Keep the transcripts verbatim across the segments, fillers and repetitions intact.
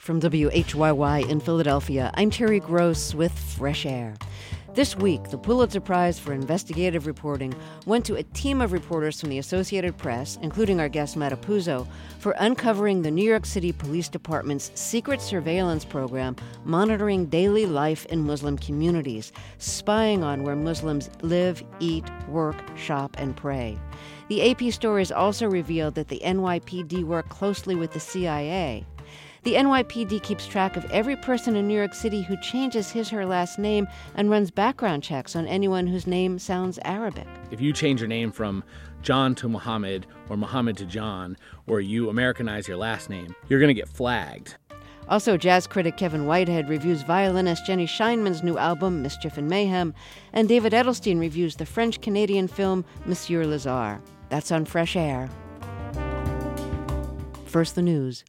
From W H Y Y in Philadelphia, I'm Terry Gross with Fresh Air. This week, the Pulitzer Prize for Investigative Reporting went to a team of reporters from the Associated Press, including our guest Matt Apuzzo, for uncovering the New York City Police Department's secret surveillance program monitoring daily life in Muslim communities, spying on where Muslims live, eat, work, shop, and pray. The A P stories also revealed that the N Y P D worked closely with the C I A. The N Y P D keeps track of every person in New York City who changes his or her last name and runs background checks on anyone whose name sounds Arabic. If you change your name from John to Muhammad or Muhammad to John, or you Americanize your last name, you're going to get flagged. Also, jazz critic Kevin Whitehead reviews violinist Jenny Scheinman's new album, Mischief and Mayhem, and David Edelstein reviews the French-Canadian film Monsieur Lazare. That's on Fresh Air. First, the news.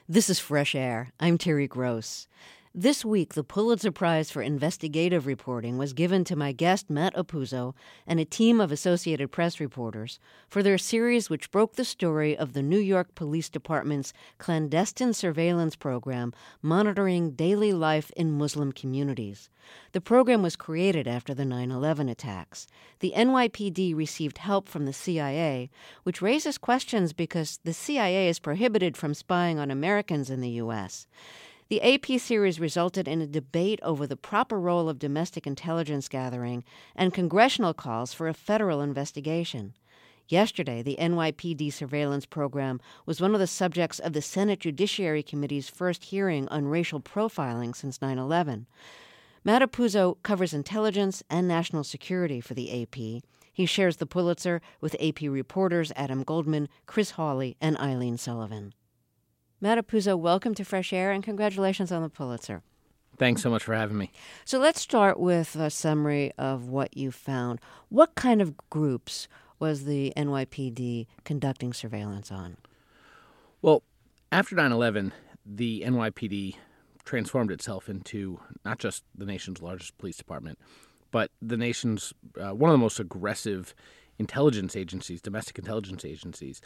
This is Fresh Air. I'm Terry Gross. This week, the Pulitzer Prize for Investigative Reporting was given to my guest, Matt Apuzzo, and a team of Associated Press reporters for their series which broke the story of the New York Police Department's clandestine surveillance program monitoring daily life in Muslim communities. The program was created after the nine eleven attacks. The N Y P D received help from the C I A, which raises questions because the C I A is prohibited from spying on Americans in the U S The A P series resulted in a debate over the proper role of domestic intelligence gathering and congressional calls for a federal investigation. Yesterday, the N Y P D surveillance program was one of the subjects of the Senate Judiciary Committee's first hearing on racial profiling since nine eleven. Matt Apuzzo covers intelligence and national security for the A P. He shares the Pulitzer with A P reporters Adam Goldman, Chris Hawley, and Eileen Sullivan. Matt Apuzzo, welcome to Fresh Air, and congratulations on the Pulitzer. Thanks so much for having me. So let's start with a summary of what you found. What kind of groups was the N Y P D conducting surveillance on? Well, after nine eleven, the N Y P D transformed itself into not just the nation's largest police department, but the nation's uh, one of the most aggressive intelligence agencies, domestic intelligence agencies.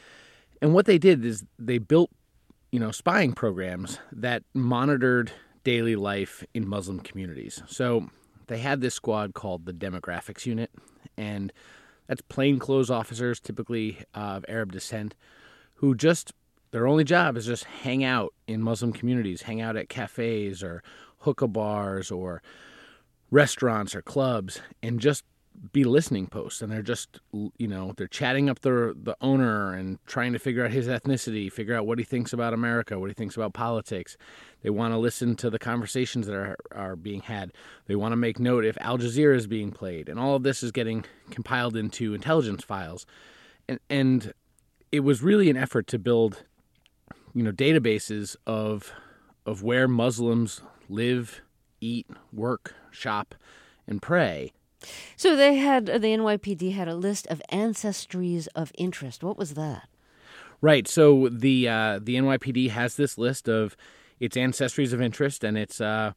And what they did is they built, you know, spying programs that monitored daily life in Muslim communities. So they had this squad called the Demographics Unit, and that's plainclothes officers, typically uh, of Arab descent, who just, their only job is just hang out in Muslim communities, hang out at cafes or hookah bars or restaurants or clubs, and just be listening posts. And they're just, you know, they're chatting up the the owner and trying to figure out his ethnicity, figure out what he thinks about America, what he thinks about politics. They want to listen to the conversations that are, are being had. They want to make note if Al Jazeera is being played. And all of this is getting compiled into intelligence files. And, and it was really an effort to build, you know, databases of of where Muslims live, eat, work, shop, and pray. So they had, the N Y P D had a list of ancestries of interest. What was that? Right. So the uh, the N Y P D has this list of its ancestries of interest, and it's, uh,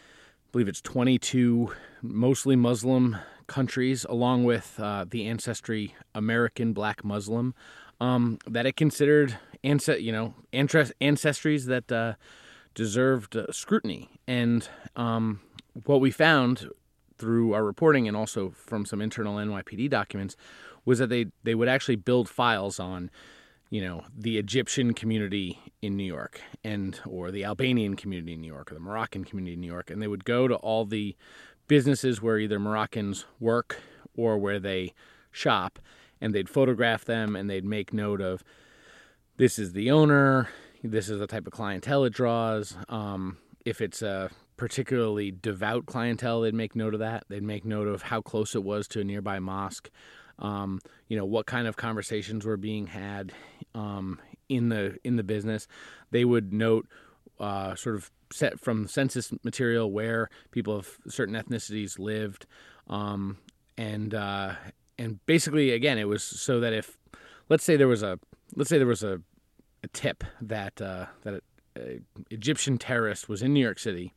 I believe it's twenty-two mostly Muslim countries, along with uh, the ancestry American Black Muslim, um, that it considered ance- you know, ancestries that uh, deserved uh, scrutiny. And um, what we found through our reporting and also from some internal N Y P D documents was that they, they would actually build files on, you know, the Egyptian community in New York and or the Albanian community in New York or the Moroccan community in New York. And they would go to all the businesses where either Moroccans work or where they shop, and they'd photograph them and they'd make note of, this is the owner, this is the type of clientele it draws. Um, if it's a particularly devout clientele, they'd make note of that. They'd make note of how close it was to a nearby mosque. Um, you know, what kind of conversations were being had um, in the in the business. They would note uh, sort of set from census material where people of certain ethnicities lived, um, and uh, and basically, again, it was so that if, let's say there was a let's say there was a, a tip that uh, that an Egyptian terrorist was in New York City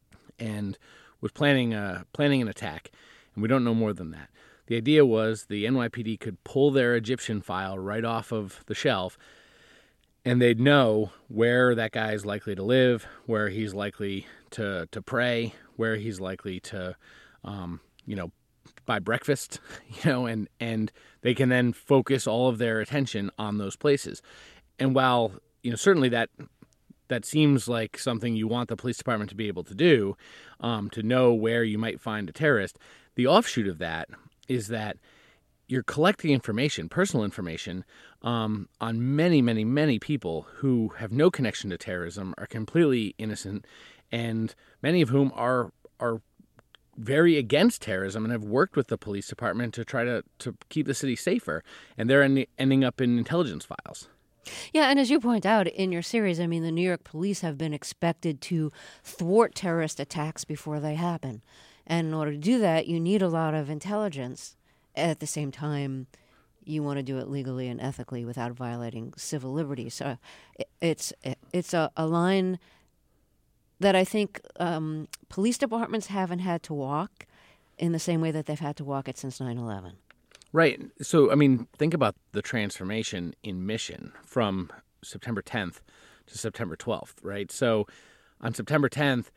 and was planning a, planning an attack, and we don't know more than that. The idea was the N Y P D could pull their Egyptian file right off of the shelf, and they'd know where that guy is likely to live, where he's likely to, to pray, where he's likely to, um, you know, buy breakfast, you know, and, and they can then focus all of their attention on those places. And while, you know, certainly that that seems like something you want the police department to be able to do, um, to know where you might find a terrorist, the offshoot of that is that you're collecting information, personal information, um, on many, many, many people who have no connection to terrorism, are completely innocent, and many of whom are are very against terrorism and have worked with the police department to try to, to keep the city safer, and they're en- ending up in intelligence files. Yeah, and as you point out in your series, I mean, the New York police have been expected to thwart terrorist attacks before they happen. And in order to do that, you need a lot of intelligence. At the same time, you want to do it legally and ethically without violating civil liberties. So it, it's it's a, a line that I think um, police departments haven't had to walk in the same way that they've had to walk it since nine eleven. Right. So, I mean, think about the transformation in mission from September tenth to September twelfth, right? So on September tenth,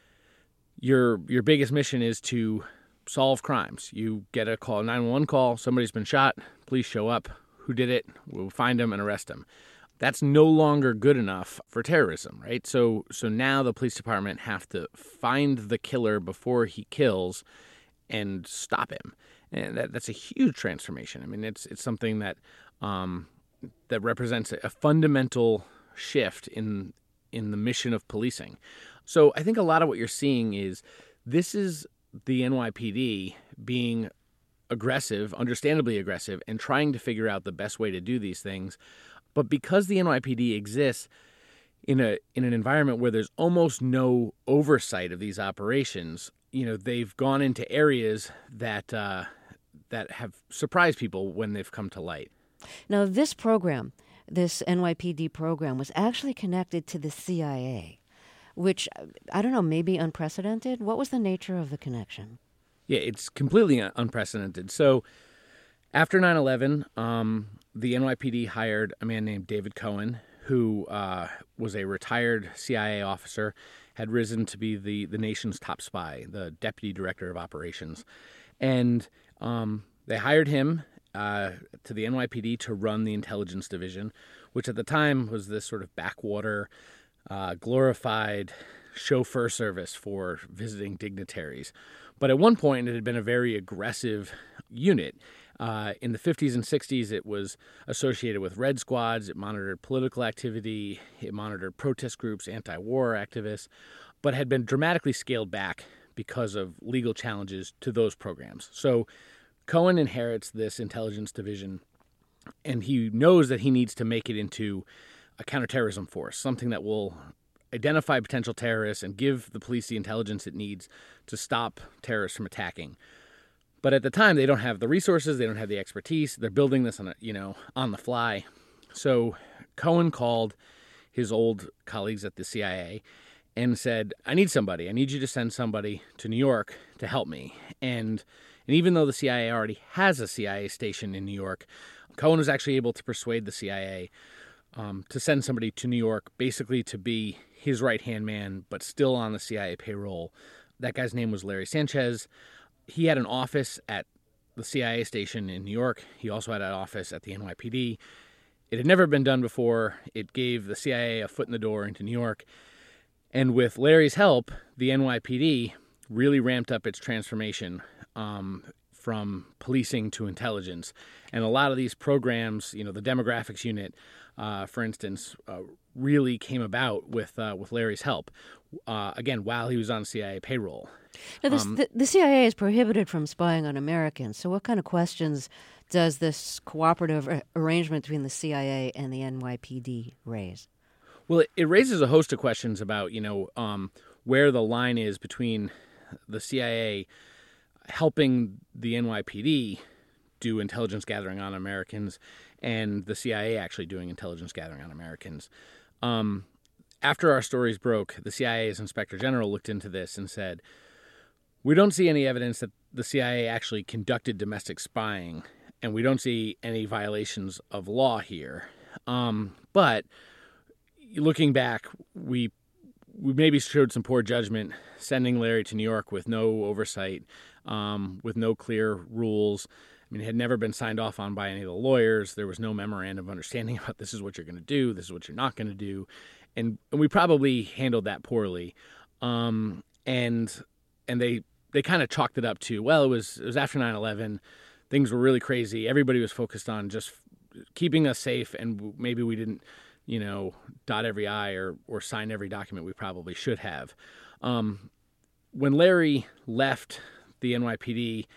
your your biggest mission is to solve crimes. You get a call, a nine one one call, somebody's been shot, police show up. Who did it? We'll find them and arrest them. That's no longer good enough for terrorism, right? So so now the police department have to find the killer before he kills and stop him. And that, that's a huge transformation. I mean, it's it's something that um, that represents a fundamental shift in in the mission of policing. So I think a lot of what you're seeing is this is the N Y P D being aggressive, understandably aggressive, and trying to figure out the best way to do these things. But because the N Y P D exists in a in an environment where there's almost no oversight of these operations, you know, they've gone into areas that uh, that have surprised people when they've come to light. Now, this program, this N Y P D program, was actually connected to the C I A, which, I don't know, maybe unprecedented? What was the nature of the connection? Yeah, it's completely unprecedented. So after nine eleven, um, the N Y P D hired a man named David Cohen, who uh, was a retired C I A officer, had risen to be the, the nation's top spy, the deputy director of operations. And um, they hired him uh, to the N Y P D to run the intelligence division, which at the time was this sort of backwater, uh, glorified chauffeur service for visiting dignitaries. But at one point, it had been a very aggressive unit. Uh, in the fifties and sixties, it was associated with Red Squads. It monitored political activity. It monitored protest groups, anti-war activists, but had been dramatically scaled back because of legal challenges to those programs. So Cohen inherits this intelligence division, and he knows that he needs to make it into a counterterrorism force, something that will identify potential terrorists and give the police the intelligence it needs to stop terrorists from attacking. But at the time, they don't have the resources, they don't have the expertise. They're building this on a, you know, on the fly. So Cohen called his old colleagues at the C I A and said, I need somebody. I need you to send somebody to New York to help me. And and even though the C I A already has a C I A station in New York, Cohen was actually able to persuade the C I A um, to send somebody to New York, basically to be his right-hand man, but still on the C I A payroll. That guy's name was Larry Sanchez. He had an office at the C I A station in New York. He also had an office at the N Y P D. It had never been done before. It gave the C I A a foot in the door into New York. And with Larry's help, the N Y P D really ramped up its transformation um, from policing to intelligence. And a lot of these programs, you know, the demographics unit, uh, for instance, uh, really came about with uh, with Larry's help, uh, again, while he was on C I A payroll. Now, this, um, the, the C I A is prohibited from spying on Americans. So what kind of questions does this cooperative ar- arrangement between the C I A and the N Y P D raise? Well, it, it raises a host of questions about, you know, um, where the line is between the C I A helping the N Y P D do intelligence gathering on Americans and the C I A actually doing intelligence gathering on Americans. Um, after our stories broke, the C I A's Inspector General looked into this and said, we don't see any evidence that the C I A actually conducted domestic spying, and we don't see any violations of law here. Um, but looking back, we we maybe showed some poor judgment sending Larry to New York with no oversight, um, with no clear rules. I mean, it had never been signed off on by any of the lawyers. There was no memorandum of understanding about this is what you're going to do, this is what you're not going to do. And, and we probably handled that poorly. Um, and and they they kind of chalked it up to, well, it was it was after nine eleven. Things were really crazy. Everybody was focused on just keeping us safe, and maybe we didn't, you know, dot every I or, or sign every document we probably should have. Um, when Larry left the N Y P D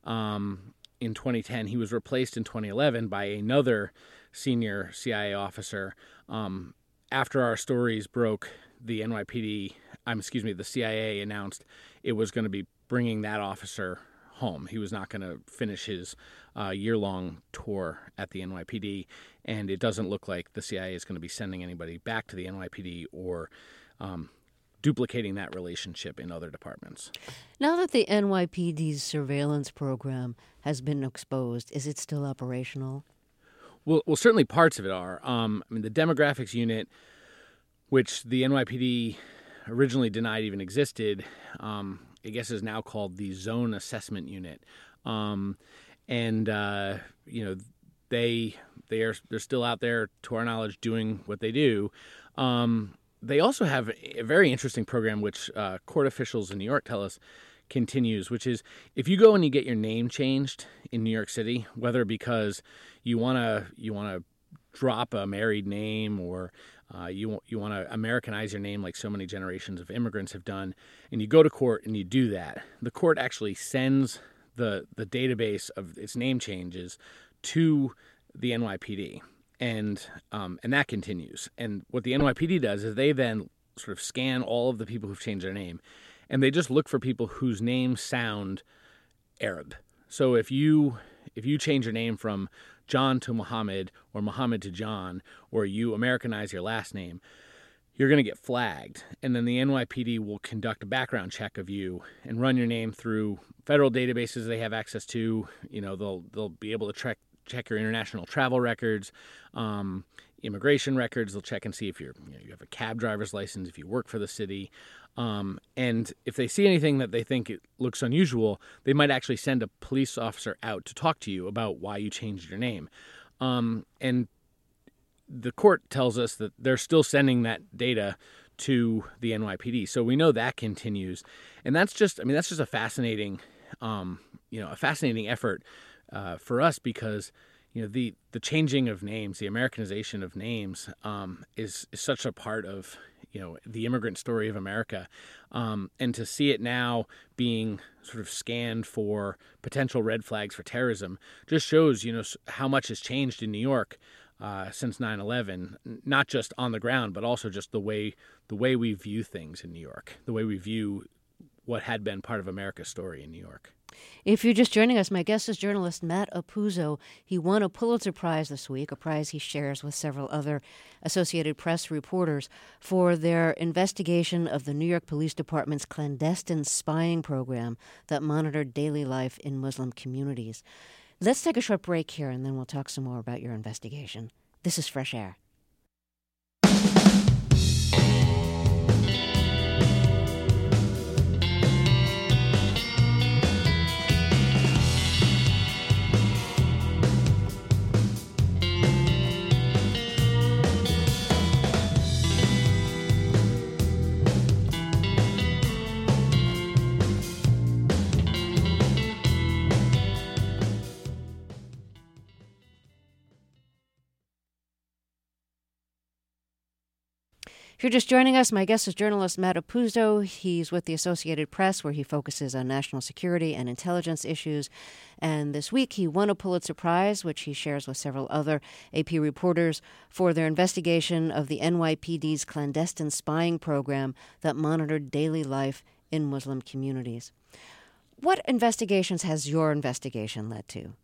um, in twenty ten, he was replaced in twenty eleven by another senior C I A officer. Um, after our stories broke, the N Y P D, um, excuse me, the C I A announced it was going to be bringing that officer home. He was not going to finish his uh, year-long tour at the N Y P D, and it doesn't look like the C I A is going to be sending anybody back to the N Y P D or um, duplicating that relationship in other departments. Now that the N Y P D's surveillance program has been exposed, is it still operational? Well, well, certainly parts of it are. Um, I mean, the demographics unit, which the N Y P D originally denied even existed, um, I guess is now called the Zone Assessment Unit, um, and uh, you know they they are they're still out there, to our knowledge, doing what they do. Um, they also have a very interesting program, which uh, court officials in New York tell us continues, which is if you go and you get your name changed in New York City, whether because you wanna you wanna drop a married name or uh, you you want to Americanize your name like so many generations of immigrants have done, and you go to court and you do that, the court actually sends the the database of its name changes to the N Y P D, and um, and that continues. And what the N Y P D does is they then sort of scan all of the people who've changed their name, and they just look for people whose names sound Arab. So if you if you change your name from John to Muhammad or Muhammad to John, or you Americanize your last name, you're going to get flagged. And then the N Y P D will conduct a background check of you and run your name through federal databases they have access to. You know, they'll they'll be able to check check your international travel records, um, immigration records. They'll check and see if you're you, know, you have a cab driver's license, if you work for the city. Um, and if they see anything that they think it looks unusual, they might actually send a police officer out to talk to you about why you changed your name. Um, and the court tells us that they're still sending that data to the N Y P D. So we know that continues. And that's just, I mean, that's just a fascinating, um, you know, a fascinating effort uh, for us because, you know, the, the changing of names, the Americanization of names um, is, is such a part of, you know, the immigrant story of America. Um, and to see it now being sort of scanned for potential red flags for terrorism just shows, you know, how much has changed in New York uh, since nine eleven, not just on the ground, but also just the way the way we view things in New York, the way we view what had been part of America's story in New York. If you're just joining us, my guest is journalist Matt Apuzzo. He won a Pulitzer Prize this week, a prize he shares with several other Associated Press reporters for their investigation of the New York Police Department's clandestine spying program that monitored daily life in Muslim communities. Let's take a short break here, and then we'll talk some more about your investigation. This is Fresh Air. If you're just joining us, my guest is journalist Matt Apuzzo. He's with the Associated Press, where he focuses on national security and intelligence issues. And this week, he won a Pulitzer Prize, which he shares with several other A P reporters, for their investigation of the N Y P D's clandestine spying program that monitored daily life in Muslim communities. What investigations has your investigation led to?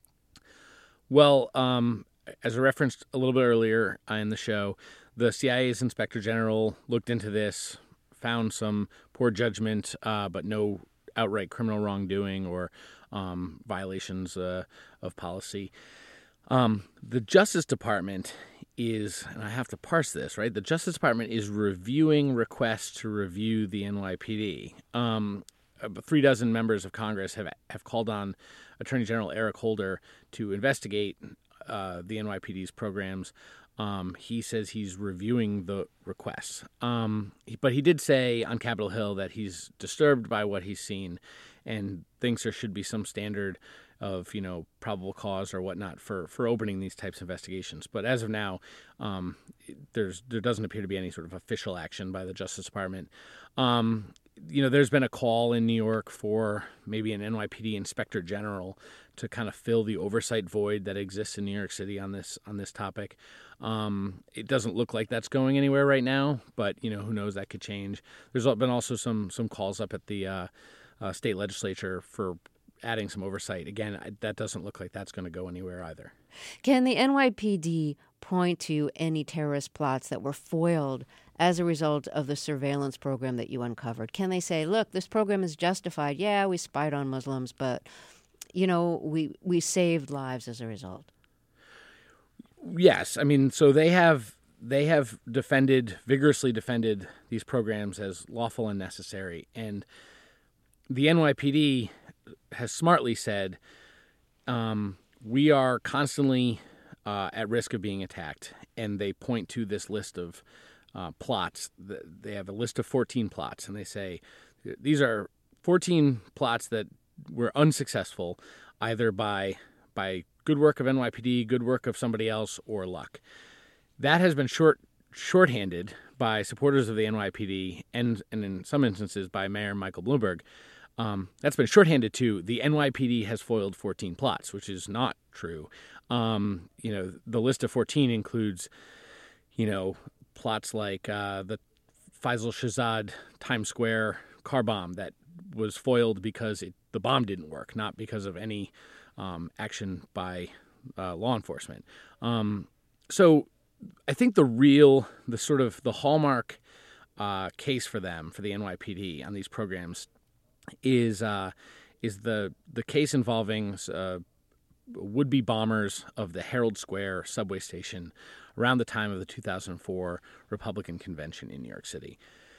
Well, um, as I referenced a little bit earlier in the show, the C I A's Inspector General looked into this, found some poor judgment, uh, but no outright criminal wrongdoing or um, violations uh, of policy. Um, the Justice Department is, and I have to parse this, right? The Justice Department is reviewing requests to review the N Y P D. Um, three dozen members of Congress have have called on Attorney General Eric Holder to investigate uh, the N Y P D's programs. Um, he says he's reviewing the requests. Um, but he did say on Capitol Hill that he's disturbed by what he's seen and thinks there should be some standard of, you know, probable cause or whatnot for, for opening these types of investigations. But as of now, um, there's there doesn't appear to be any sort of official action by the Justice Department. Um, you know, there's been a call in New York for maybe an N Y P D Inspector General to kind of fill the oversight void that exists in New York City on this on this topic. Um, it doesn't look like that's going anywhere right now, but you know, who knows, that could change. There's been also some some calls up at the uh, uh, state legislature for adding some oversight. Again, I, that doesn't look like that's going to go anywhere either. Can the N Y P D point to any terrorist plots that were foiled as a result of the surveillance program that you uncovered? Can they say, look, this program is justified. Yeah, we spied on Muslims, but, you know, we, we saved lives as a result? Yes. I mean, so they have they have defended, vigorously defended these programs as lawful and necessary. And the N Y P D has smartly said, um, we are constantly uh, at risk of being attacked. And they point to this list of uh, plots. They have a list of fourteen plots. And they say, these are fourteen plots that were unsuccessful, either by by good work of N Y P D, good work of somebody else, or luck. That has been short shorthanded by supporters of the N Y P D and, and in some instances by Mayor Michael Bloomberg. Um, that's been shorthanded to the N Y P D has foiled fourteen plots, which is not true. Um, you know, the list of fourteen includes, you know, plots like uh, the Faisal Shahzad Times Square car bomb that was foiled because it, the bomb didn't work, not because of any um, action by uh, law enforcement. Um, so I think the real, the sort of the hallmark uh, case for them, for the N Y P D on these programs, is uh, is the the case involving uh, would-be bombers of the Herald Square subway station around the time of the two thousand four Republican convention in New York City.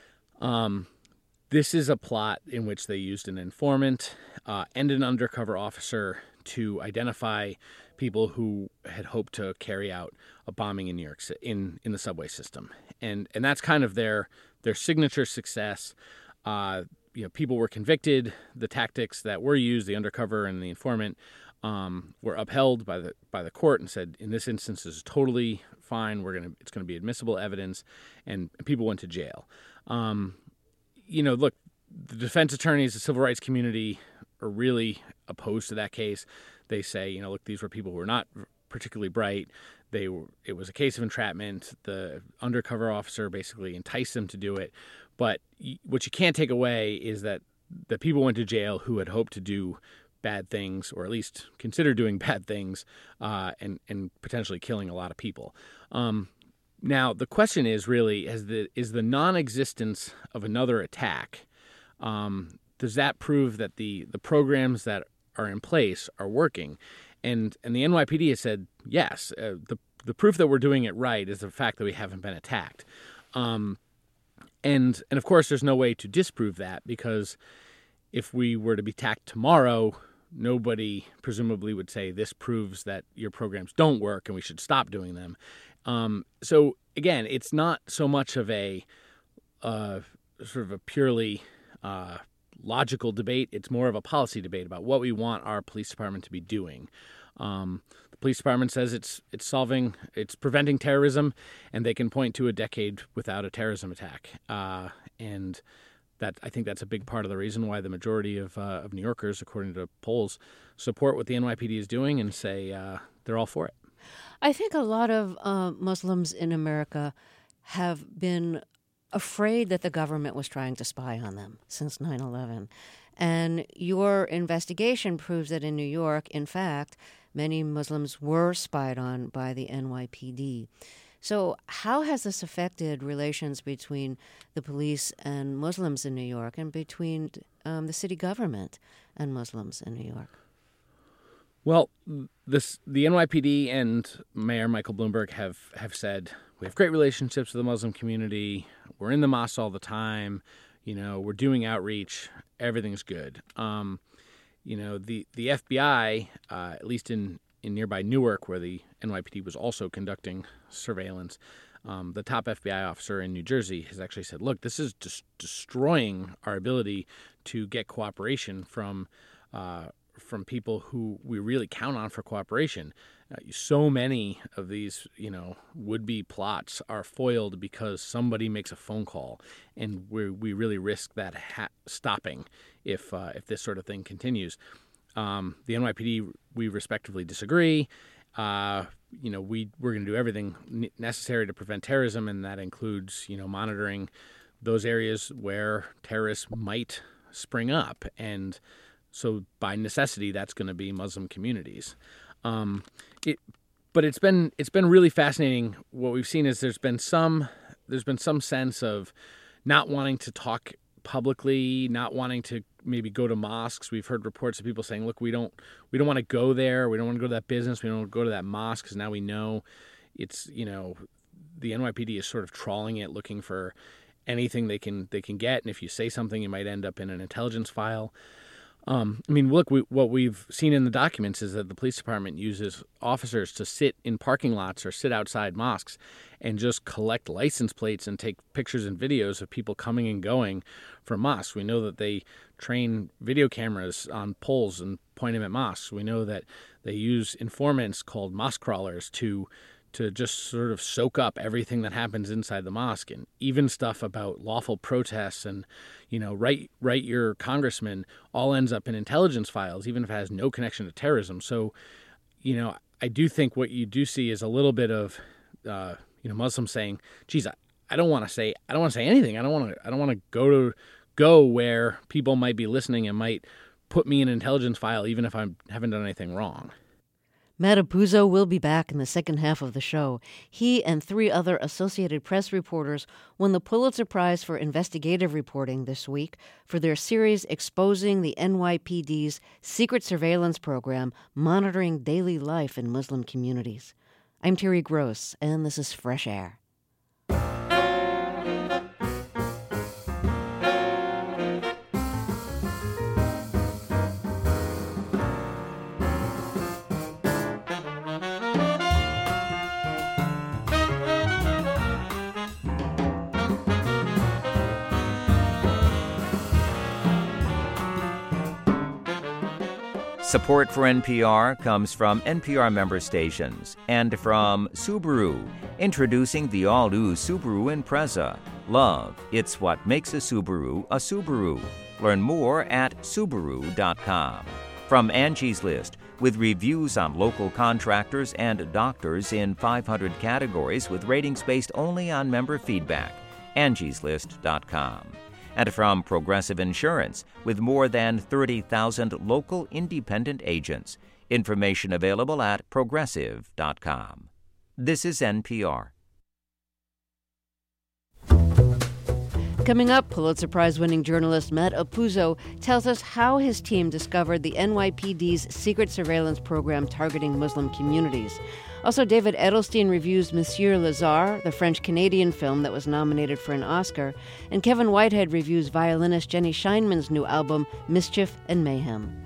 Um, this is a plot in which they used an informant uh, and an undercover officer to identify people who had hoped to carry out a bombing in New York City, in, in the subway system, and and that's kind of their their signature success. Uh, you know, people were convicted. The tactics that were used, the undercover and the informant, um, were upheld by the by the court and said, in this instance, this is totally fine. We're gonna it's gonna be admissible evidence, and people went to jail. Um, you know, look, the defense attorneys, the civil rights community are really opposed to that case. They say, you know, look, these were people who were not particularly bright. They were, it was a case of entrapment. The undercover officer basically enticed them to do it. But what you can't take away is that the people went to jail who had hoped to do bad things, or at least consider doing bad things, uh, and and potentially killing a lot of people. Um, now the question is really: is the is the non-existence of another attack? Um, does that prove that the the programs that are in place are working? And and the N Y P D has said yes. Uh, the the proof that we're doing it right is the fact that we haven't been attacked. Um, and and of course, there's no way to disprove that, because if we were to be attacked tomorrow, nobody presumably would say this proves that your programs don't work and we should stop doing them. Um, so again, it's not so much of a uh, sort of a purely uh, logical debate. It's more of a policy debate about what we want our police department to be doing. Um, the police department says it's it's solving, it's preventing terrorism, and they can point to a decade without a terrorism attack. Uh, and that I think that's a big part of the reason why the majority of uh, of New Yorkers, according to polls, support what the N Y P D is doing and say uh, they're all for it. I think a lot of uh, Muslims in America have been afraid that the government was trying to spy on them since nine eleven. And your investigation proves that in New York, in fact, many Muslims were spied on by the N Y P D. So how has this affected relations between the police and Muslims in New York, and between um, the city government and Muslims in New York? Well, this the N Y P D and Mayor Michael Bloomberg have, have said, we have great relationships with the Muslim community. We're in the mosque all the time. You know, we're doing outreach. Everything's good. Um, you know, the, the F B I, uh, at least in, in nearby Newark, where the N Y P D was also conducting surveillance, um, the top F B I officer in New Jersey has actually said, look, this is just destroying our ability to get cooperation from uh, from people who we really count on for cooperation. Uh, so many of these, you know, would-be plots are foiled because somebody makes a phone call, and we we really risk that ha- stopping if uh, if this sort of thing continues. Um, the N Y P D, we respectively disagree. Uh, you know, we we're going to do everything necessary to prevent terrorism, and that includes, you know, monitoring those areas where terrorists might spring up. And so by necessity, that's going to be Muslim communities. Um, it, but it's been it's been really fascinating. What we've seen is there's been some there's been some sense of not wanting to talk publicly, not wanting to maybe go to mosques. We've heard reports of people saying, "Look, we don't we don't want to go there. We don't want to go to that business. We don't want to go to that mosque because now we know it's you know the N Y P D is sort of trawling it, looking for anything they can they can get. And if you say something, you might end up in an intelligence file." Um, I mean, look, we, what we've seen in the documents is that the police department uses officers to sit in parking lots or sit outside mosques and just collect license plates and take pictures and videos of people coming and going from mosques. We know that they train video cameras on poles and point them at mosques. We know that they use informants called mosque crawlers to to just sort of soak up everything that happens inside the mosque, and even stuff about lawful protests and, you know, write, write your congressman all ends up in intelligence files, even if it has no connection to terrorism. So, you know, I do think what you do see is a little bit of, uh, you know, Muslims saying, geez, I, I don't want to say, I don't want to say anything. I don't want to, I don't want to go to, go where people might be listening and might put me in an intelligence file, even if I haven't done anything wrong. Matt Apuzzo will be back in the second half of the show. He and three other Associated Press reporters won the Pulitzer Prize for investigative reporting this week for their series exposing the N Y P D's secret surveillance program monitoring daily life in Muslim communities. I'm Terry Gross, and this is Fresh Air. Support for N P R comes from N P R member stations and from Subaru, introducing the all-new Subaru Impreza. Love, it's what makes a Subaru a Subaru. Learn more at Subaru dot com. From Angie's List, with reviews on local contractors and doctors in five hundred categories with ratings based only on member feedback. Angie's List dot com. And from Progressive Insurance, with more than thirty thousand local independent agents. Information available at Progressive dot com. This is N P R. Coming up, Pulitzer Prize-winning journalist Matt Apuzzo tells us how his team discovered the N Y P D's secret surveillance program targeting Muslim communities. Also, David Edelstein reviews Monsieur Lazare, the French-Canadian film that was nominated for an Oscar, and Kevin Whitehead reviews violinist Jenny Scheinman's new album, Mischief and Mayhem.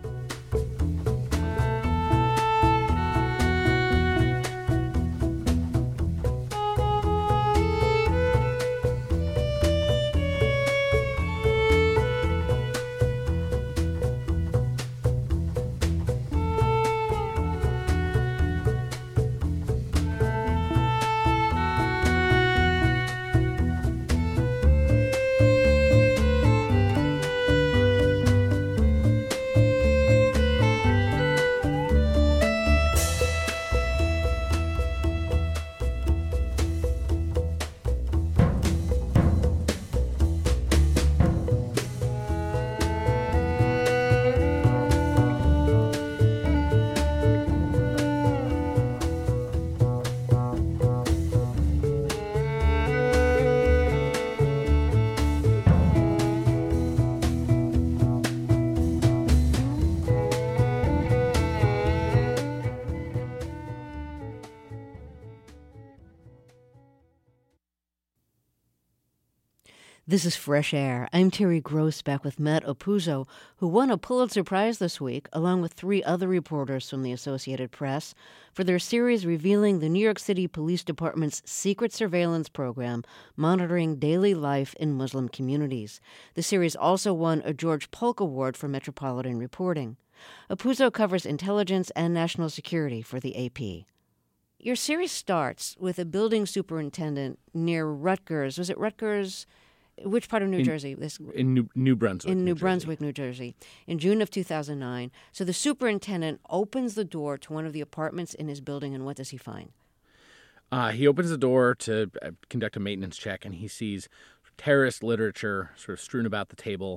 This is Fresh Air. I'm Terry Gross, back with Matt Apuzzo, who won a Pulitzer Prize this week, along with three other reporters from the Associated Press, for their series revealing the New York City Police Department's secret surveillance program monitoring daily life in Muslim communities. The series also won a George Polk Award for Metropolitan Reporting. Apuzzo covers intelligence and national security for the A P. Your series starts with a building superintendent near Rutgers. Was it Rutgers? Which part of New in, Jersey? This in New, New Brunswick. In New, New Brunswick, New Jersey, in June of two thousand nine. So the superintendent opens the door to one of the apartments in his building, and what does he find? Uh, he opens the door to conduct a maintenance check, and he sees terrorist literature sort of strewn about the table.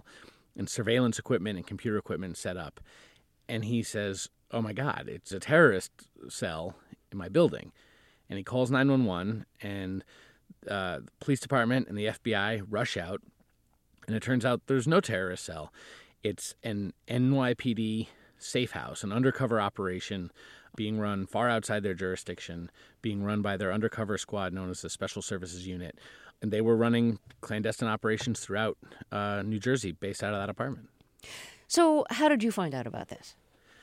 and surveillance equipment and computer equipment set up. And he says, oh my God, it's a terrorist cell in my building. And he calls nine one one, and uh, the police department and the F B I rush out. And it turns out there's no terrorist cell. It's an N Y P D safe house, an undercover operation being run far outside their jurisdiction, being run by their undercover squad known as the Special Services Unit. And they were running clandestine operations throughout uh, New Jersey based out of that apartment. So how did you find out about this?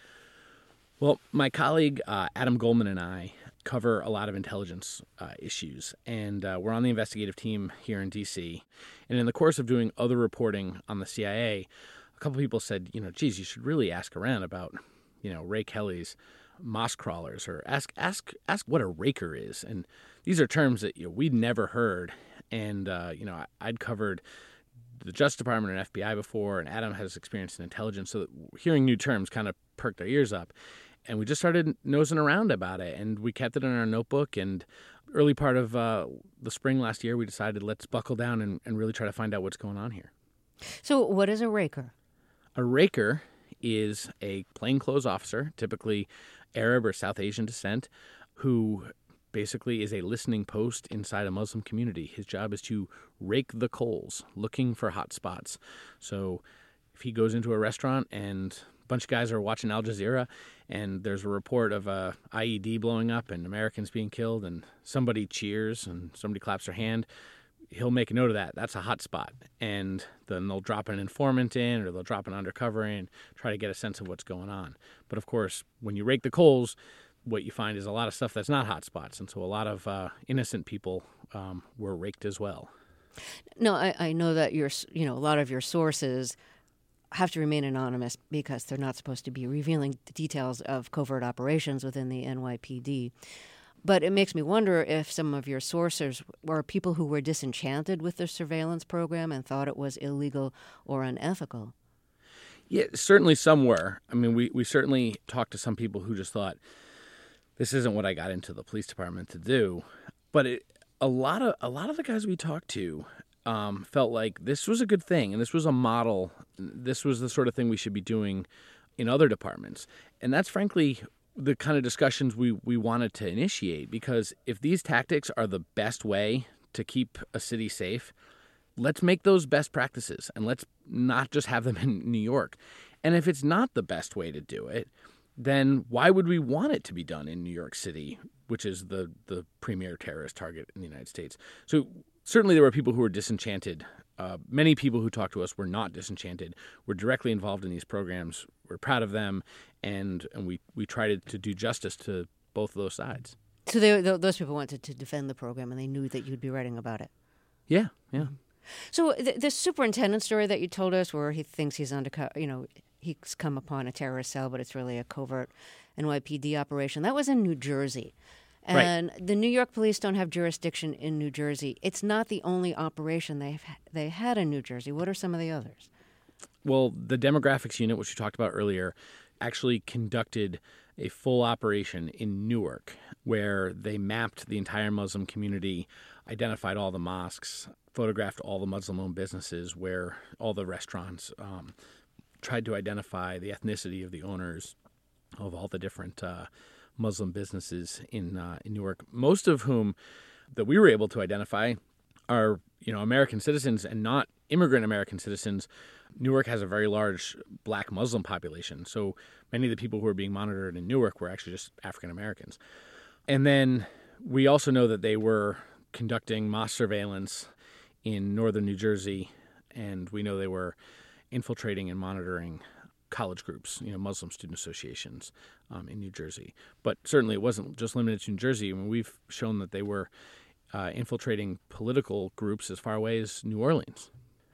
Well, my colleague uh, Adam Goldman and I cover a lot of intelligence uh, issues, and uh, we're on the investigative team here in D C. And in the course of doing other reporting on the C I A, a couple people said, you know, geez, you should really ask around about, you know, Ray Kelly's mosque crawlers, or ask ask ask what a raker is. And these are terms that, you know, we'd never heard. And uh, you know, I, I'd covered the Justice Department and F B I before, and Adam has experience in intelligence, so that hearing new terms kind of perked our ears up. And we just started nosing around about it, and we kept it in our notebook. And early part of uh, the spring last year, we decided let's buckle down and, and really try to find out what's going on here. So what is a raker? A raker is a plainclothes officer, typically Arab or South Asian descent, who basically is a listening post inside a Muslim community. His job is to rake the coals, looking for hot spots. So if he goes into a restaurant and a bunch of guys are watching Al Jazeera and there's a report of a I E D blowing up and Americans being killed, and somebody cheers and somebody claps their hand, he'll make a note of that. That's a hot spot. And then they'll drop an informant in, or they'll drop an undercover in, try to get a sense of what's going on. But of course, when you rake the coals, what you find is a lot of stuff that's not hot spots. And so a lot of uh, innocent people um, were raked as well. No, I, I know that your, you know, a lot of your sources have to remain anonymous because they're not supposed to be revealing the details of covert operations within the N Y P D. But it makes me wonder if some of your sources were people who were disenchanted with the surveillance program and thought it was illegal or unethical. Yeah, certainly some were. I mean, we, we certainly talked to some people who just thought, this isn't what I got into the police department to do. But it, a lot of a lot of the guys we talked to um, felt like this was a good thing, and this was a model. This was the sort of thing we should be doing in other departments. And that's frankly the kind of discussions we, we wanted to initiate, because if these tactics are the best way to keep a city safe, let's make those best practices, and let's not just have them in New York. And if it's not the best way to do it, then why would we want it to be done in New York City, which is the, the premier terrorist target in the United States? So certainly there were people who were disenchanted. Uh, many people who talked to us were not disenchanted, were directly involved in these programs. We're proud of them, and, and we, we tried to do justice to both of those sides. So they, those people wanted to defend the program, and they knew that you'd be writing about it. Yeah, yeah. So the, the superintendent story that you told us, where he thinks he's undercover, you know, he's come upon a terrorist cell, but it's really a covert N Y P D operation. That was in New Jersey. And right. The New York police don't have jurisdiction in New Jersey. It's not the only operation they've they had in New Jersey. What are some of the others? Well, the demographics unit, which we talked about earlier, actually conducted a full operation in Newark, where they mapped the entire Muslim community, identified all the mosques, photographed all the Muslim-owned businesses, where all the restaurants, um, tried to identify the ethnicity of the owners of all the different uh, Muslim businesses in uh, in Newark, most of whom that we were able to identify are, you know, American citizens and not immigrant American citizens. Newark has a very large black Muslim population, so many of the people who were being monitored in Newark were actually just African Americans. And then we also know that they were conducting mosque surveillance in northern New Jersey, and we know they were infiltrating and monitoring college groups, you know, Muslim student associations um, in New Jersey. But certainly it wasn't just limited to New Jersey. I mean, we've shown that they were uh, infiltrating political groups as far away as New Orleans.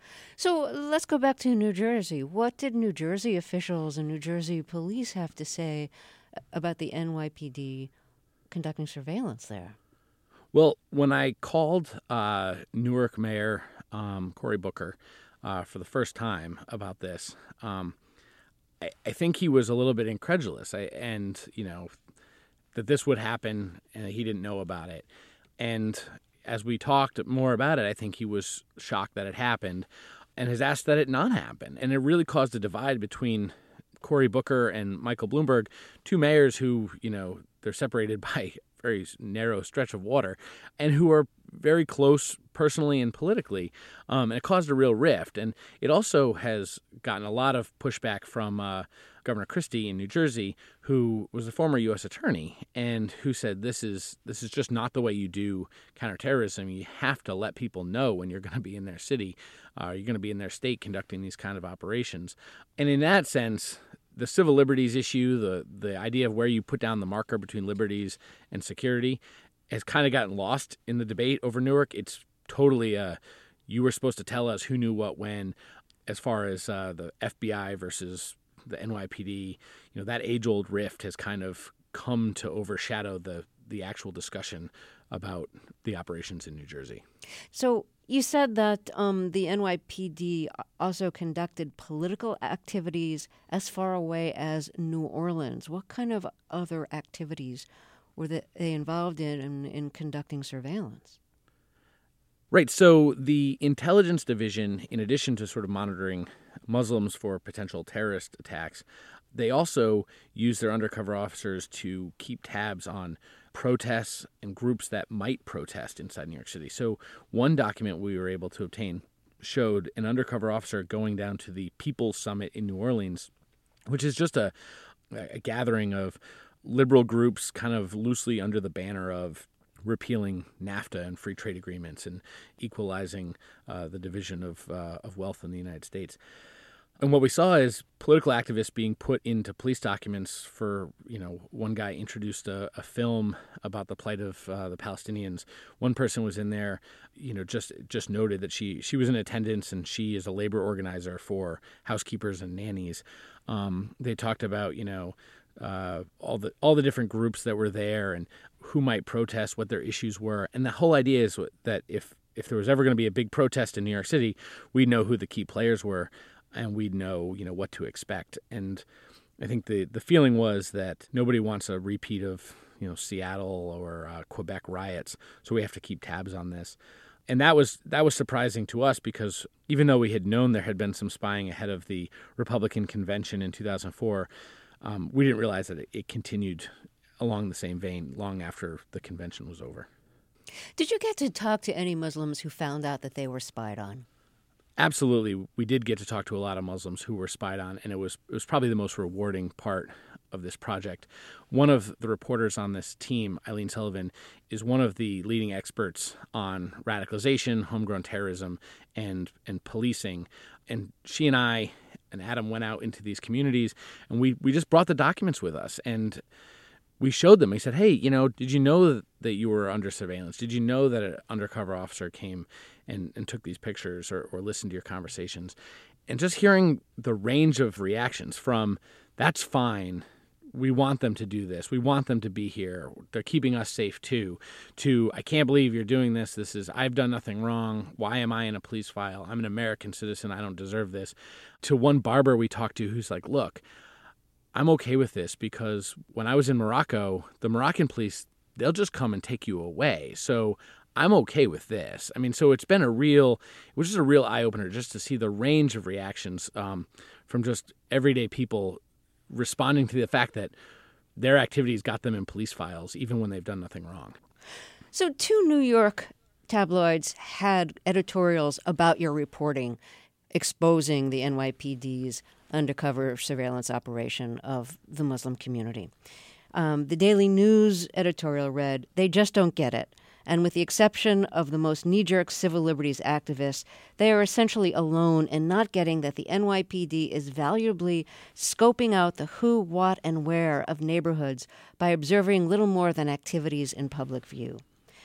So let's go back to New Jersey. What did New Jersey officials and New Jersey police have to say about the N Y P D conducting surveillance there? Well, when I called uh, Newark Mayor um, Cory Booker uh, for the first time about this, um, I, I think he was a little bit incredulous, I, and you know that this would happen, and he didn't know about it. And as we talked more about it, I think he was shocked that it happened. and has asked that it not happen. And it really caused a divide between Cory Booker and Michael Bloomberg, two mayors who, you know, they're separated by a very narrow stretch of water and who are very close personally and politically. Um, and it caused a real rift. And it also has gotten a lot of pushback from uh, Governor Christie in New Jersey, who was a former U S attorney and who said this is this is just not the way you do counterterrorism. You have to let people know when you're going to be in their city, uh, you're going to be in their state conducting these kind of operations. And in that sense, the civil liberties issue, the the idea of where you put down the marker between liberties and security, has kind of gotten lost in the debate over Newark. It's totally uh, you were supposed to tell us who knew what when, as far as uh, the F B I versus the N Y P D. You know, that age-old rift has kind of come to overshadow the the actual discussion about the operations in New Jersey. So you said that um, the N Y P D also conducted political activities as far away as New Orleans. What kind of other activities were they involved in, in in conducting surveillance? Right. So the intelligence division, in addition to sort of monitoring Muslims for potential terrorist attacks, they also use their undercover officers to keep tabs on protests and groups that might protest inside New York City. So one document we were able to obtain showed an undercover officer going down to the People's Summit in New Orleans, which is just a, a gathering of liberal groups kind of loosely under the banner of repealing NAFTA and free trade agreements and equalizing uh, the division of uh, of wealth in the United States. And what we saw is political activists being put into police documents for, you know, one guy introduced a, a film about the plight of uh, the Palestinians. One person was in there, you know, just just noted that she, she was in attendance and she is a labor organizer for housekeepers and nannies. Um, they talked about, you know, uh, all the all the different groups that were there and who might protest, what their issues were. And the whole idea is that if, if there was ever going to be a big protest in New York City, we'd know who the key players were. And we'd know, you know, what to expect. And I think the, the feeling was that nobody wants a repeat of, you know, Seattle or uh, Quebec riots. So we have to keep tabs on this. And that was that was surprising to us because even though we had known there had been some spying ahead of the Republican convention in two thousand four, um, we didn't realize that it, it continued along the same vein long after the convention was over. Did you get to talk to any Muslims who found out that they were spied on? Absolutely. We did get to talk to a lot of Muslims who were spied on, and it was it was probably the most rewarding part of this project. One of the reporters on this team, Eileen Sullivan, is one of the leading experts on radicalization, homegrown terrorism, and and policing. And she and I and Adam went out into these communities, and we, we just brought the documents with us, and we showed them. We said, hey, you know, did you know that you were under surveillance? Did you know that an undercover officer came and, and took these pictures or, or listened to your conversations? And just hearing the range of reactions from, that's fine, we want them to do this, we want them to be here, they're keeping us safe too, to, I can't believe you're doing this, this is, I've done nothing wrong, why am I in a police file, I'm an American citizen, I don't deserve this, to one barber we talked to who's like, look, I'm okay with this because when I was in Morocco, the Moroccan police, they'll just come and take you away. So I'm okay with this. I mean, so it's been a real, it was just a real eye-opener just to see the range of reactions um, from just everyday people responding to the fact that their activities got them in police files, even when they've done nothing wrong. So two New York tabloids had editorials about your reporting exposing the N Y P D's undercover surveillance operation of the Muslim community. Um, the Daily News editorial read, "They just don't get it. And with the exception of the most knee-jerk civil liberties activists, they are essentially alone in not getting that the N Y P D is valuably scoping out the who, what, and where of neighborhoods by observing little more than activities in public view."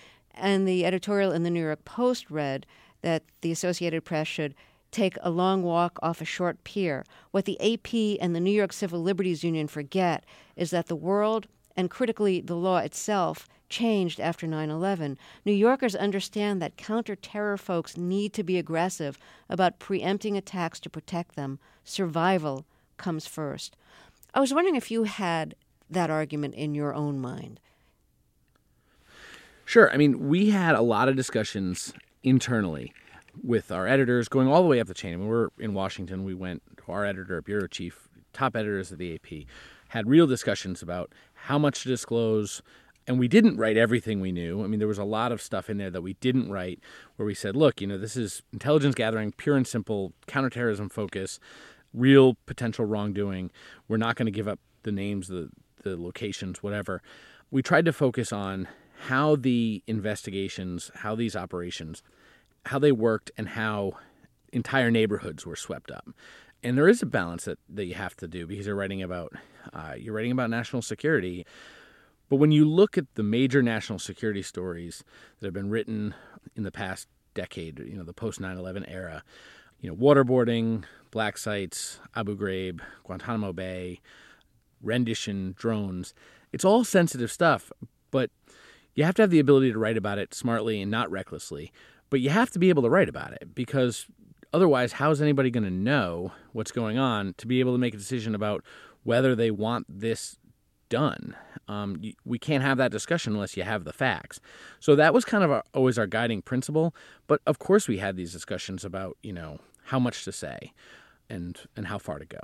And the editorial in the New York Post read that the Associated Press should take a long walk off a short pier. What the A P and the New York Civil Liberties Union forget is that the world, and critically the law itself, changed after nine eleven. New Yorkers understand that counter-terror folks need to be aggressive about preempting attacks to protect them. Survival comes first. I was wondering if you had that argument in your own mind. Sure. I mean, we had a lot of discussions internally with our editors, going all the way up the chain. When we were in Washington, we went to our editor, bureau chief, top editors of the A P, had real discussions about how much to disclose. And we didn't write everything we knew. I mean, there was a lot of stuff in there that we didn't write where we said, look, you know, this is intelligence gathering, pure and simple, counterterrorism focus, real potential wrongdoing. We're not going to give up the names, the, the locations, whatever. We tried to focus on how the investigations, how these operations, how they worked, and how entire neighborhoods were swept up. And there is a balance that, that you have to do because you're writing about uh, you're writing about national security. But when you look at the major national security stories that have been written in the past decade, you know, the post nine eleven era, you know, waterboarding, black sites, Abu Ghraib, Guantanamo Bay, rendition, drones, it's all sensitive stuff, but you have to have the ability to write about it smartly and not recklessly. But you have to be able to write about it because otherwise, how is anybody going to know what's going on to be able to make a decision about whether they want this done? Um, you, we can't have that discussion unless you have the facts. So that was kind of our, always our guiding principle. But of course, we had these discussions about, you know, how much to say and and how far to go.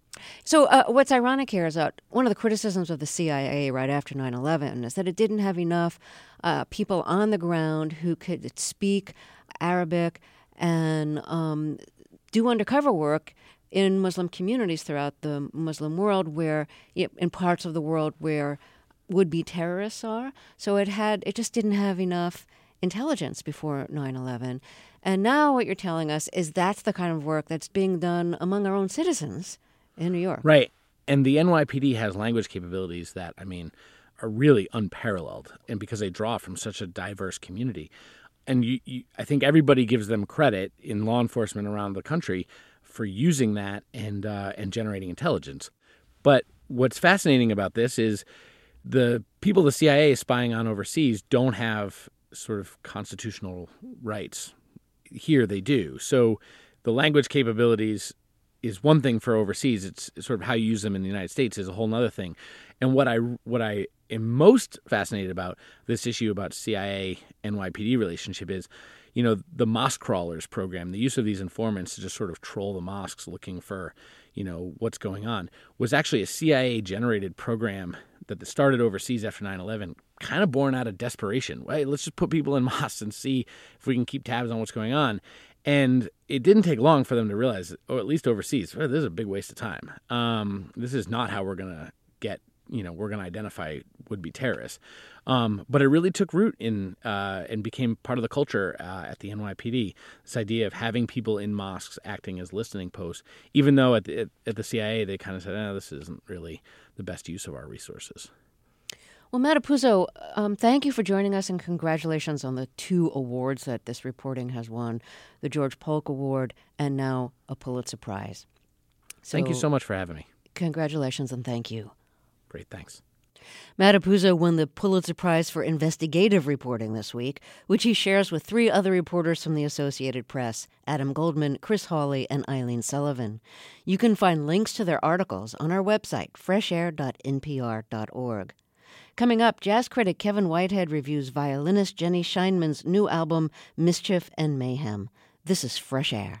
So uh, what's ironic here is that one of the criticisms of the C I A right after nine eleven is that it didn't have enough uh, people on the ground who could speak Arabic and um, do undercover work in Muslim communities throughout the Muslim world, where in parts of the world where would-be terrorists are. So it had it just didn't have enough intelligence before nine eleven. And now what you're telling us is that's the kind of work that's being done among our own citizens in New York. Right. And the N Y P D has language capabilities that, I mean, are really unparalleled. And because they draw from such a diverse community. And you, you, I think everybody gives them credit in law enforcement around the country for using that and uh, and generating intelligence. But what's fascinating about this is the people the C I A is spying on overseas don't have sort of constitutional rights. Here they do. So the language capabilities is one thing for overseas. It's sort of how you use them in the United States is a whole other thing. And what I what I am most fascinated about this issue about C I A N Y P D relationship is, you know, the mosque crawlers program, the use of these informants to just sort of troll the mosques looking for, you know, what's going on, was actually a C I A-generated program that started overseas after nine eleven, kind of born out of desperation. Right? Let's just put people in mosques and see if we can keep tabs on what's going on. And it didn't take long for them to realize, or at least overseas, well, this is a big waste of time. Um, this is not how we're going to get, you know, we're going to identify would-be terrorists. Um, but it really took root in uh, and became part of the culture uh, at the N Y P D, this idea of having people in mosques acting as listening posts, even though at the, at the C I A they kind of said, oh, this isn't really the best use of our resources. Well, Matt Apuzzo, um, thank you for joining us, and congratulations on the two awards that this reporting has won, the George Polk Award and now a Pulitzer Prize. So, thank you so much for having me. Congratulations and thank you. Great, thanks. Matt Apuzzo won the Pulitzer Prize for investigative reporting this week, which he shares with three other reporters from the Associated Press, Adam Goldman, Chris Hawley, and Eileen Sullivan. You can find links to their articles on our website, fresh air dot n p r dot org. Coming up, jazz critic Kevin Whitehead reviews violinist Jenny Scheinman's new album, Mischief and Mayhem. This is Fresh Air.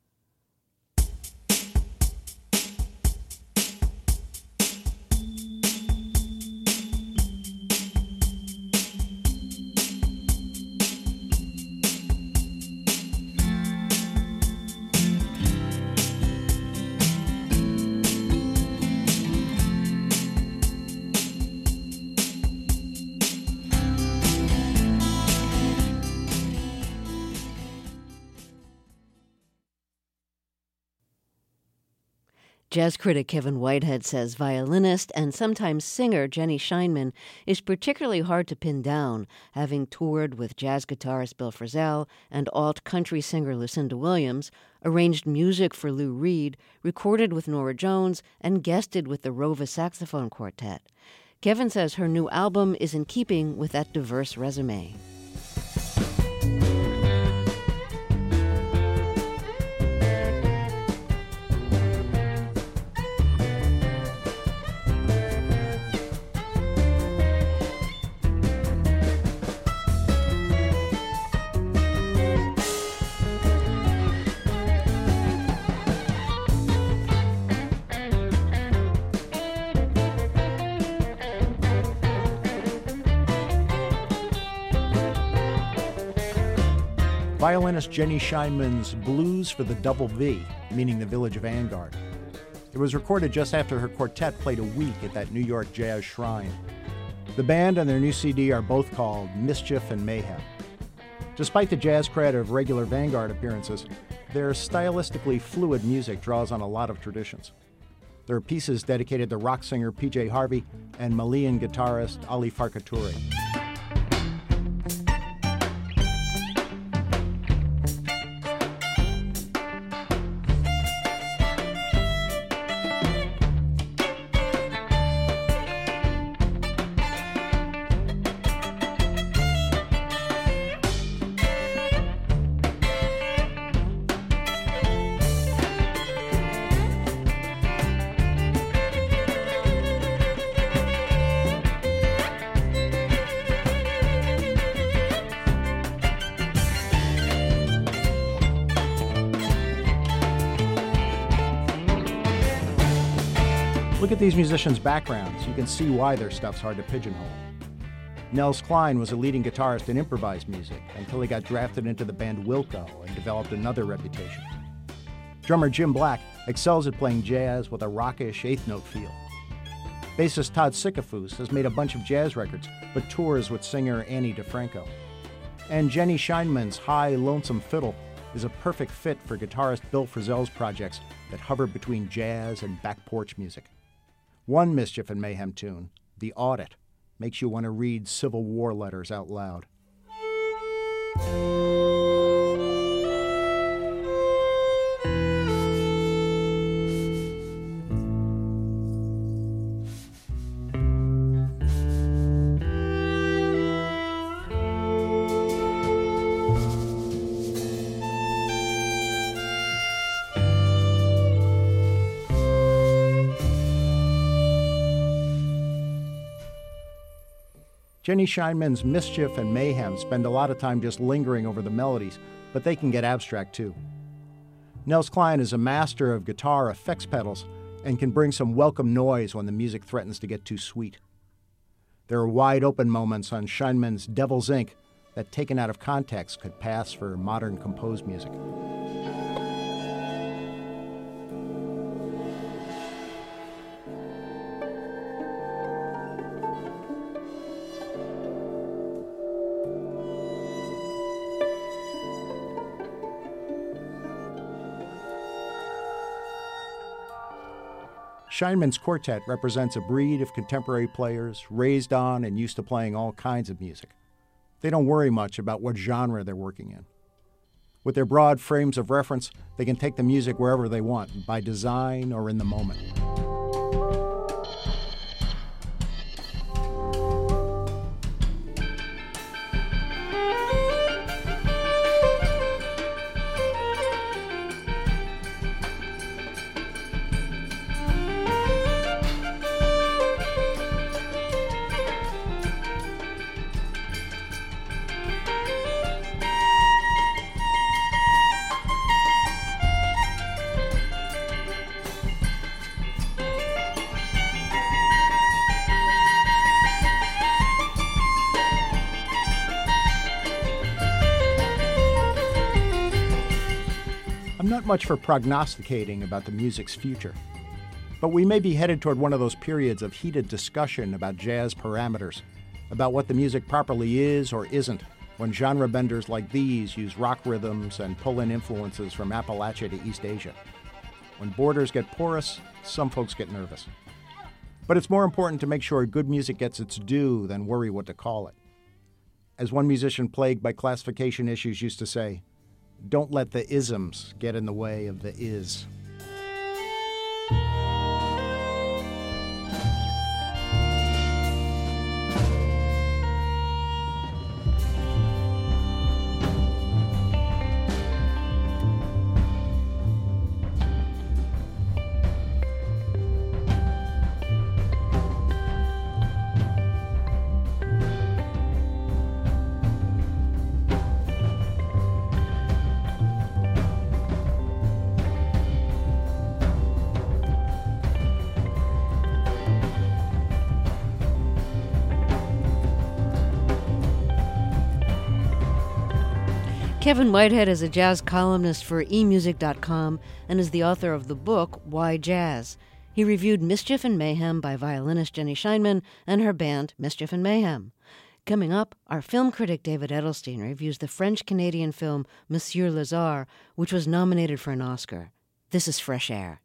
Jazz critic Kevin Whitehead says violinist and sometimes singer Jenny Scheinman is particularly hard to pin down, having toured with jazz guitarist Bill Frisell and alt country singer Lucinda Williams, arranged music for Lou Reed, recorded with Norah Jones, and guested with the Rova Saxophone Quartet. Kevin says her new album is in keeping with that diverse resume. violinist Jenny Scheinman's Blues for the Double V, meaning the village of Vanguard. It was recorded just after her quartet played a week at that New York Jazz Shrine. The band and their new C D are both called Mischief and Mayhem. Despite the jazz cred of regular Vanguard appearances, their stylistically fluid music draws on a lot of traditions. There are pieces dedicated to rock singer P J Harvey and Malian guitarist Ali Farkaturi. Look at these musicians' backgrounds. You can see why their stuff's hard to pigeonhole. Nels Cline was a leading guitarist in improvised music until he got drafted into the band Wilco and developed another reputation. Drummer Jim Black excels at playing jazz with a rockish eighth-note feel. Bassist Todd Sickafoose has made a bunch of jazz records, but tours with singer Annie DeFranco. And Jenny Scheinman's high, lonesome fiddle is a perfect fit for guitarist Bill Frisell's projects that hover between jazz and back porch music. One Mischief and Mayhem tune, The Audit, makes you want to read Civil War letters out loud. Jenny Scheinman's Mischief and Mayhem spend a lot of time just lingering over the melodies, but they can get abstract too. Nels Cline is a master of guitar effects pedals and can bring some welcome noise when the music threatens to get too sweet. There are wide-open moments on Scheinman's Devil's Ink that, taken out of context, could pass for modern composed music. Scheinman's quartet represents a breed of contemporary players raised on and used to playing all kinds of music. They don't worry much about what genre they're working in. With their broad frames of reference, they can take the music wherever they want, by design or in the moment. I'm not much for prognosticating about the music's future, but we may be headed toward one of those periods of heated discussion about jazz parameters, about what the music properly is or isn't, when genre benders like these use rock rhythms and pull in influences from Appalachia to East Asia. When borders get porous, some folks get nervous. But it's more important to make sure good music gets its due than worry what to call it. As one musician plagued by classification issues used to say, don't let the isms get in the way of the is. Kevin Whitehead is a jazz columnist for e music dot com and is the author of the book, Why Jazz? He reviewed Mischief and Mayhem by violinist Jenny Scheinman and her band, Mischief and Mayhem. Coming up, our film critic David Edelstein reviews the French-Canadian film Monsieur Lazare, which was nominated for an Oscar. This is Fresh Air.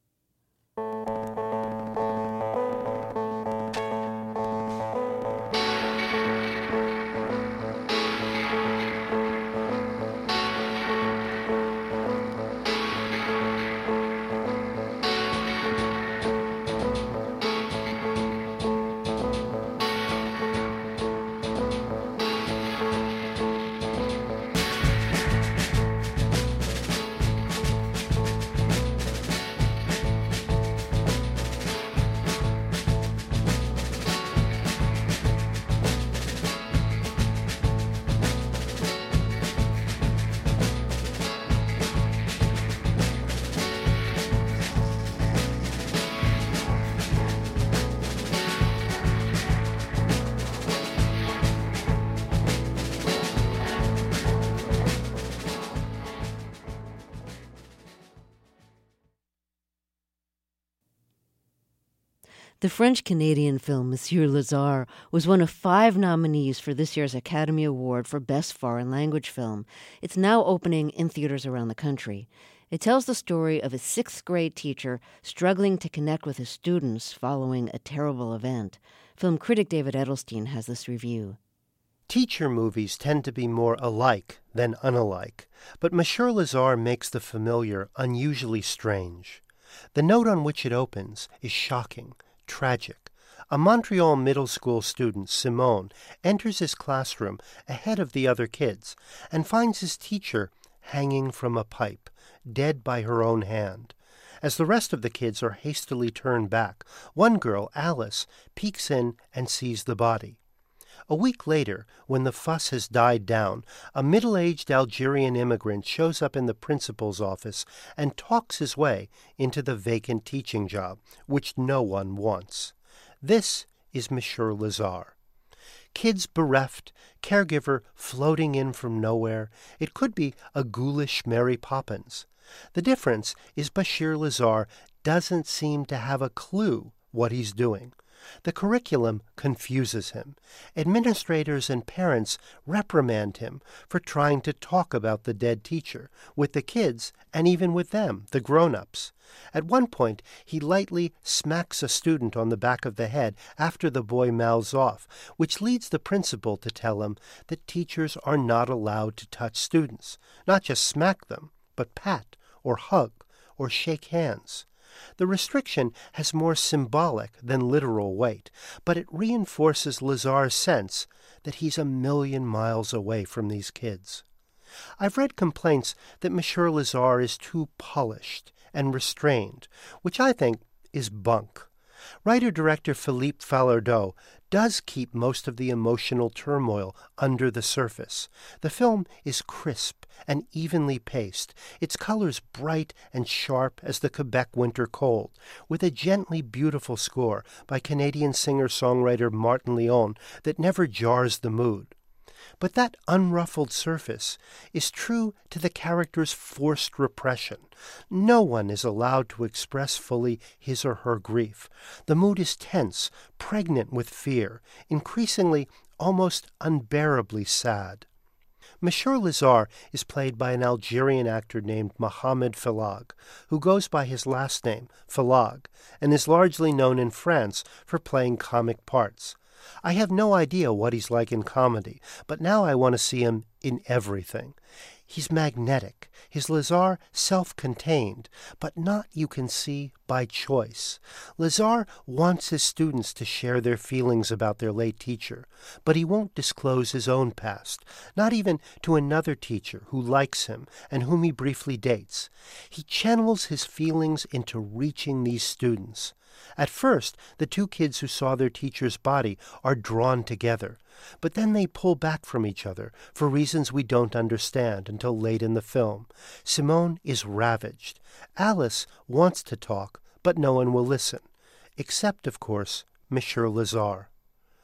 The French-Canadian film Monsieur Lazare was one of five nominees for this year's Academy Award for Best Foreign Language Film. It's now opening in theaters around the country. It tells the story of a sixth-grade teacher struggling to connect with his students following a terrible event. Film critic David Edelstein has this review. Teacher movies tend to be more alike than unalike, but Monsieur Lazare makes the familiar unusually strange. The note on which it opens is shocking. Tragic. A Montreal middle school student, Simone, enters his classroom ahead of the other kids and finds his teacher hanging from a pipe, dead by her own hand. As the rest of the kids are hastily turned back, one girl, Alice, peeks in and sees the body. A week later, when the fuss has died down, a middle-aged Algerian immigrant shows up in the principal's office and talks his way into the vacant teaching job, which no one wants. This is Monsieur Lazare. Kids bereft, caregiver floating in from nowhere. It could be a ghoulish Mary Poppins. The difference is Monsieur Lazare doesn't seem to have a clue what he's doing. The curriculum confuses him. Administrators and parents reprimand him for trying to talk about the dead teacher with the kids and even with them, the grown-ups. At one point, he lightly smacks a student on the back of the head after the boy mouths off, which leads the principal to tell him that teachers are not allowed to touch students, not just smack them, but pat or hug or shake hands. The restriction has more symbolic than literal weight, but it reinforces Lazare's sense that he's a million miles away from these kids. I've read complaints that Monsieur Lazare is too polished and restrained, which I think is bunk. Writer-director Philippe Falardeau does keep most of the emotional turmoil under the surface. The film is crisp and evenly paced, its colors bright and sharp as the Quebec winter cold, with a gently beautiful score by Canadian singer-songwriter Martin Leon that never jars the mood. But that unruffled surface is true to the character's forced repression. No one is allowed to express fully his or her grief. The mood is tense, pregnant with fear, increasingly almost unbearably sad. Monsieur Lazare is played by an Algerian actor named Mohamed Felag, who goes by his last name, Felag, and is largely known in France for playing comic parts. I have no idea what he's like in comedy, but now I want to see him in everything. He's magnetic, his Lazare self-contained, but not, you can see, by choice. Lazare wants his students to share their feelings about their late teacher, but he won't disclose his own past, not even to another teacher who likes him and whom he briefly dates. He channels his feelings into reaching these students. At first, the two kids who saw their teacher's body are drawn together, but then they pull back from each other for reasons we don't understand until late in the film. Simone is ravaged. Alice wants to talk, but no one will listen, except, of course, Monsieur Lazare.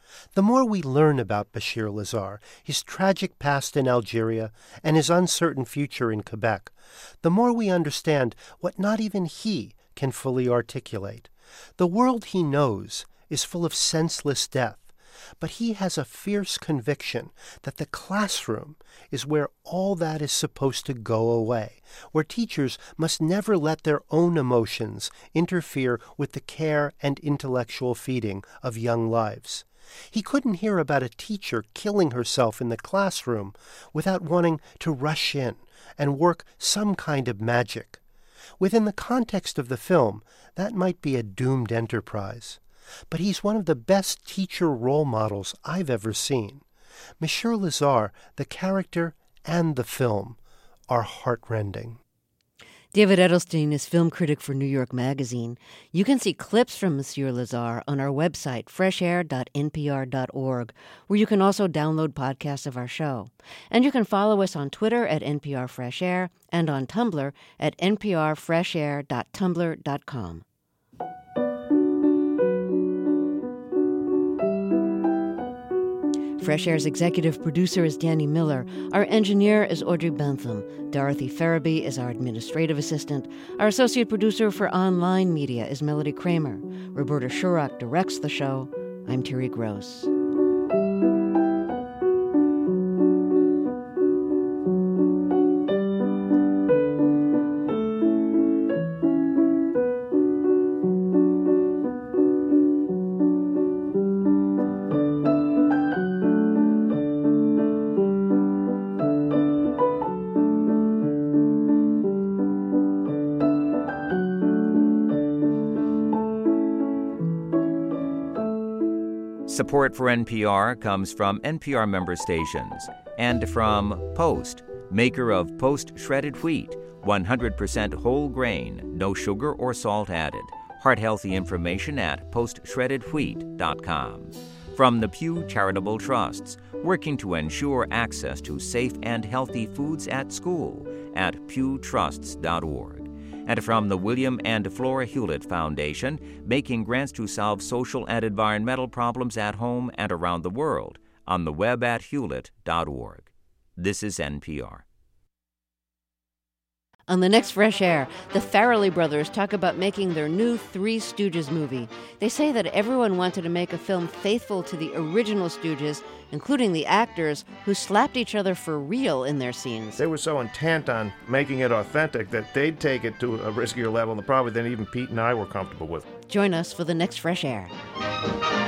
The more we learn about Bashir Lazar, his tragic past in Algeria, and his uncertain future in Quebec, the more we understand what not even he can fully articulate. The world he knows is full of senseless death, but he has a fierce conviction that the classroom is where all that is supposed to go away, where teachers must never let their own emotions interfere with the care and intellectual feeding of young lives. He couldn't hear about a teacher killing herself in the classroom without wanting to rush in and work some kind of magic. Within the context of the film, that might be a doomed enterprise. But he's one of the best teacher role models I've ever seen. Monsieur Lazar, the character and the film, are heartrending. David Edelstein is film critic for New York Magazine. You can see clips from Monsieur Lazar on our website, fresh air dot n p r dot org, where you can also download podcasts of our show. And you can follow us on Twitter at N P R Fresh Air and on Tumblr at n p r fresh air dot tumblr dot com. Fresh Air's executive producer is Danny Miller. Our engineer is Audrey Bentham. Dorothy Farabee is our administrative assistant. Our associate producer for online media is Melody Kramer. Roberta Shurock directs the show. I'm Terry Gross. Support for N P R comes from N P R member stations and from Post, maker of Post Shredded Wheat, one hundred percent whole grain, no sugar or salt added. Heart-healthy information at post shredded wheat dot com. From the Pew Charitable Trusts, working to ensure access to safe and healthy foods at school at pew trusts dot org. And from the William and Flora Hewlett Foundation, making grants to solve social and environmental problems at home and around the world, on the web at hewlett dot org. This is N P R. On the next Fresh Air, the Farrelly brothers talk about making their new Three Stooges movie. They say that everyone wanted to make a film faithful to the original Stooges, including the actors who slapped each other for real in their scenes. They were so intent on making it authentic that they'd take it to a riskier level, and probably than even Pete and I were comfortable with. Join us for the next Fresh Air.